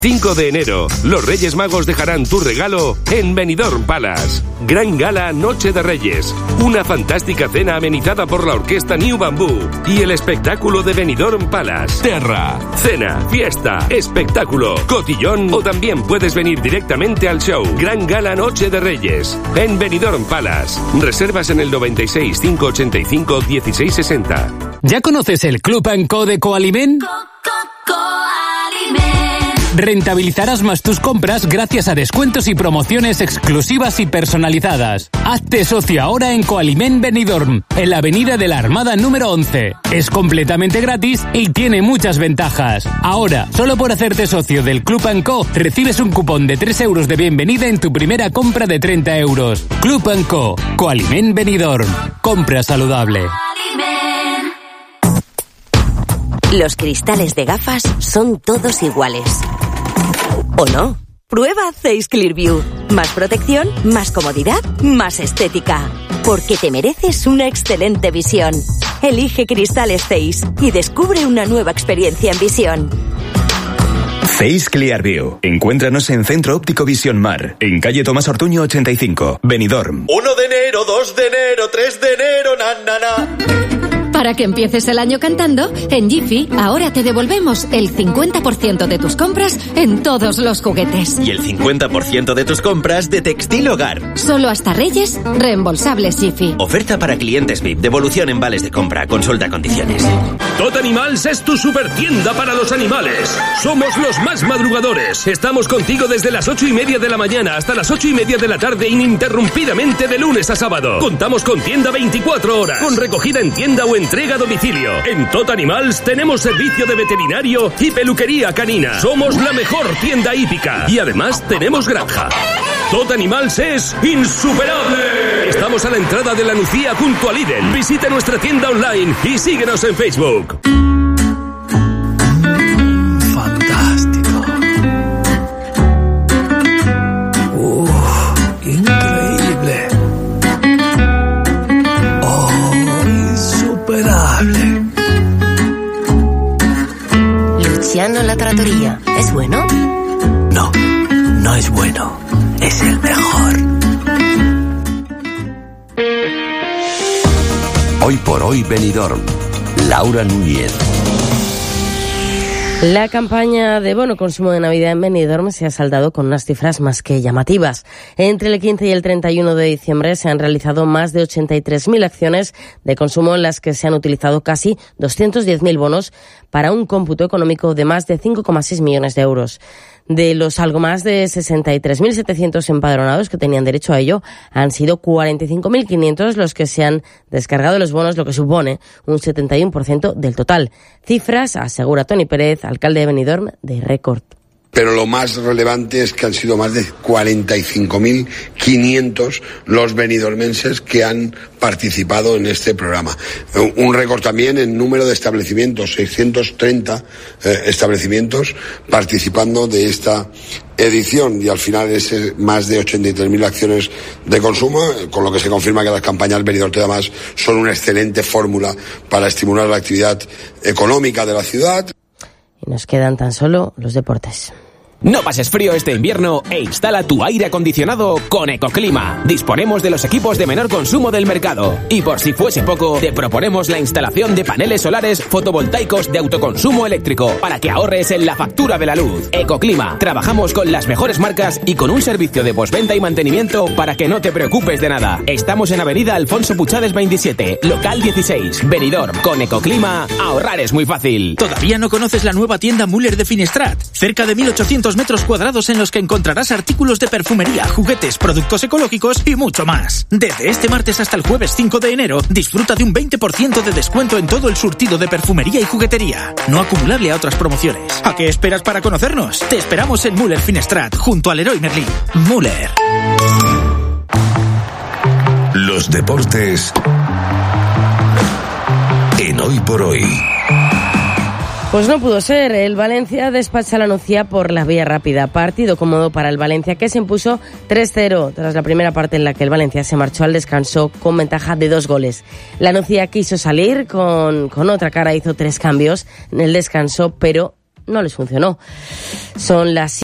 5 de enero, los Reyes Magos dejarán tu regalo en Benidorm Palace. Gran gala Noche de Reyes, una fantástica cena amenizada por la orquesta New Bamboo y el espectáculo de Benidorm Palace. Terra, cena, fiesta, espectáculo, cotillón o también puedes venir directamente al show. Gran gala Noche de Reyes en Benidorm Palace. Reservas en el 96 585 1660. ¿Ya conoces el Club & Co de Coalimen? Rentabilizarás más tus compras gracias a descuentos y promociones exclusivas y personalizadas. Hazte socio ahora en Coalimen Benidorm, en la Avenida de la Armada número 11. Es completamente gratis y tiene muchas ventajas. Ahora, solo por hacerte socio del Club & Co, recibes un cupón de 3 euros de bienvenida en tu primera compra de 30 euros. Club & Co, Coalimen Benidorm. Compra saludable. Los cristales de gafas son todos iguales. ¿O no? Prueba Zeiss Clearview. Más protección, más comodidad, más estética. Porque te mereces una excelente visión. Elige cristales Zeiss y descubre una nueva experiencia en visión. Zeiss Clearview. Encuéntranos en Centro Óptico Visión Mar, en calle Tomás Ortuño 85, Benidorm. 1 de enero, 2 de enero, 3 de enero, na. Para que empieces el año cantando, en Jiffy ahora te devolvemos el 50% de tus compras en todos los juguetes. Y el 50% de tus compras de textil hogar. Solo hasta Reyes, reembolsables Jiffy. Oferta para clientes VIP, devolución en vales de compra, consulta condiciones. Tot Animals es tu supertienda para los animales. Somos los más madrugadores. Estamos contigo desde las 8:30 de la mañana hasta las 8:30 de la tarde ininterrumpidamente de lunes a sábado. Contamos con tienda 24 horas, con recogida en tienda o entrega a domicilio. En Tot Animals tenemos servicio de veterinario y peluquería canina. Somos la mejor tienda hípica y además tenemos granja. Tot Animals es insuperable. Estamos a la entrada de la Nucía junto a Lidl. Visita nuestra tienda online y síguenos en Facebook. Fantástico. Increíble. Insuperable. Luciano La Trattoria, ¿es bueno? No, no es bueno. Es el mejor. Hoy por hoy Benidorm. Laura Núñez. La campaña de bono consumo de Navidad en Benidorm se ha saldado con unas cifras más que llamativas. Entre el 15 y el 31 de diciembre se han realizado más de 83.000 acciones de consumo en las que se han utilizado casi 210.000 bonos para un cómputo económico de más de 5,6 millones de euros. De los algo más de 63.700 empadronados que tenían derecho a ello, han sido 45.500 los que se han descargado los bonos, lo que supone un 71% del total. Cifras, asegura Toni Pérez, alcalde de Benidorm, de récord. Pero lo más relevante es que han sido más de 45.500 los benidormenses que han participado en este programa. Un récord también en número de establecimientos, 630 establecimientos participando de esta edición, y al final es más de 83.000 acciones de consumo, con lo que se confirma que las campañas Benidorm Te Da Más son una excelente fórmula para estimular la actividad económica de la ciudad. Y nos quedan tan solo los deportes. No pases frío este invierno e instala tu aire acondicionado con Ecoclima. Disponemos de los equipos de menor consumo del mercado. Y por si fuese poco, te proponemos la instalación de paneles solares fotovoltaicos de autoconsumo eléctrico para que ahorres en la factura de la luz. Ecoclima. Trabajamos con las mejores marcas y con un servicio de postventa y mantenimiento para que no te preocupes de nada. Estamos en Avenida Alfonso Puchades 27, local 16, Benidorm. Con Ecoclima, ahorrar es muy fácil. ¿Todavía no conoces la nueva tienda Müller de Finestrat? Cerca de 1.800 metros cuadrados en los que encontrarás artículos de perfumería, juguetes, productos ecológicos y mucho más. Desde este martes hasta el jueves 5 de enero, disfruta de un 20% de descuento en todo el surtido de perfumería y juguetería. No acumulable a otras promociones. ¿A qué esperas para conocernos? Te esperamos en Müller Finestrat, junto al Leroy Merlin. Müller. Los deportes en Hoy por Hoy. Pues no pudo ser. El Valencia despacha la Nucía por la vía rápida. Partido cómodo para el Valencia, que se impuso 3-0 tras la primera parte en la que el Valencia se marchó al descanso con ventaja de 2 goles. La Nucía quiso salir con otra cara, hizo 3 cambios en el descanso, pero no les funcionó. Son las